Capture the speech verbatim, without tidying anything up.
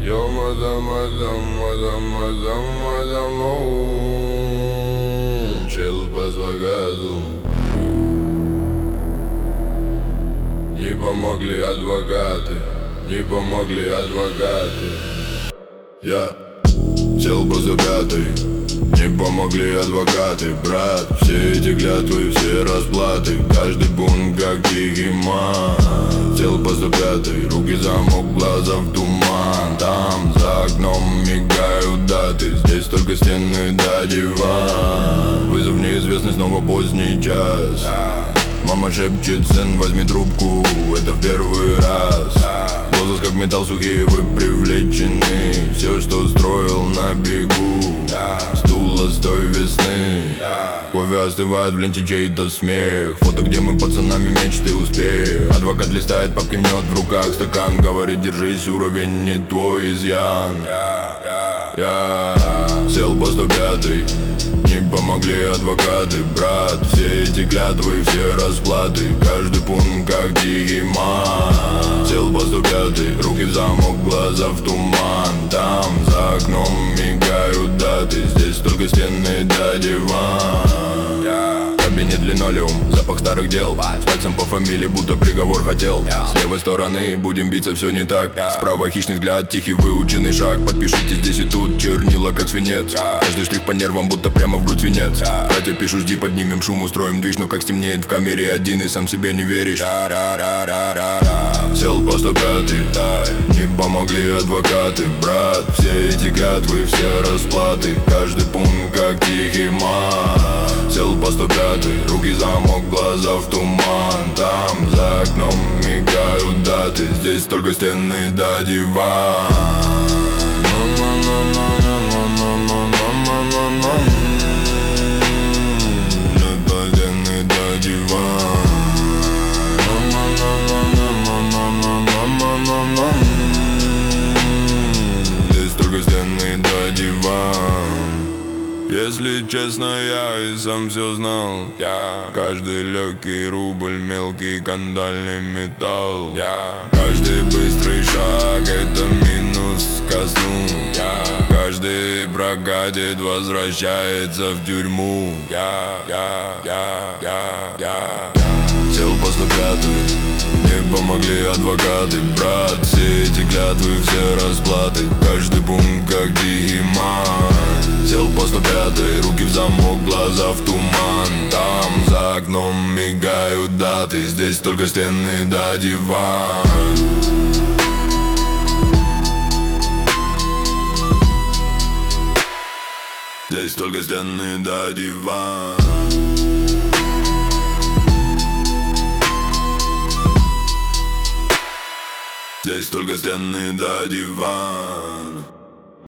Yo, madam, madam, madam, madam, madam, oh, чел по заказу. Не помогли адвокаты, не помогли адвокаты. Я сел по пятой, не помогли адвокаты, брат. Все эти клятвы, все расплаты, каждый бунт как дикий ман. Сел по пятой, руки замок, глаза в туман. Там за окном мигают даты, здесь только стены да диван. Вызов неизвестный, снова поздний час. Мама шепчет: сын, возьми трубку, это в первый раз. Голос как металл, сухие вы привлечены. Все, что строил на бегу, стула с той весны. Кофе остывает в ленте, чей-то смех. Фото, где мы пацанами, мечты, успех. Адвокат листает, папки мнет в руках стакан. Говорит: держись, уровень не твой изъян. Я сел по сто пятой, не помогли адвокаты, брат. Все эти клятвы, все расплаты, каждый пункт как дикий ман. Сел по сто пятой, руки в замок, глаза в туман. Там за окном мигают даты, здесь только стены да диван. Кабинет линолеум, запах старых дел. С пальцем по фамилии, будто приговор хотел. С левой стороны будем биться, все не так. Справа хищный взгляд, тихий выученный шаг. Подпишите здесь и тут, чернила как свинец. Каждый штрих по нервам, будто прямо в грудь свинец. Братья пишут: жди, поднимем шум, устроим движ. Но как стемнеет в камере один, и сам себе не веришь. Сел по сто пятый, не помогли адвокаты, брат. Все эти клятвы, все расплаты, каждый пункт как тихий ман. Сел по сто пятый, руки замок, глаза в туман. Там за окном мигают даты, здесь только стены да диван. Здесь только стены да диван. Если честно, я и сам все знал. Я каждый легкий рубль, мелкий кандальный металл. Я каждый быстрый шаг — это минус к казну. Я каждый прокатит, возвращается в тюрьму. Я, я, я, я, я, я сел по сто пятую, не помогли адвокаты, брат. Все эти клятвы, все расплаты, каждый пункт как дикий ман. Сел по сто пятой, руки в замок, глаза в туман. Там за окном мигают даты, здесь только стены да диван. Здесь только стены да диван. Здесь только стены да диван.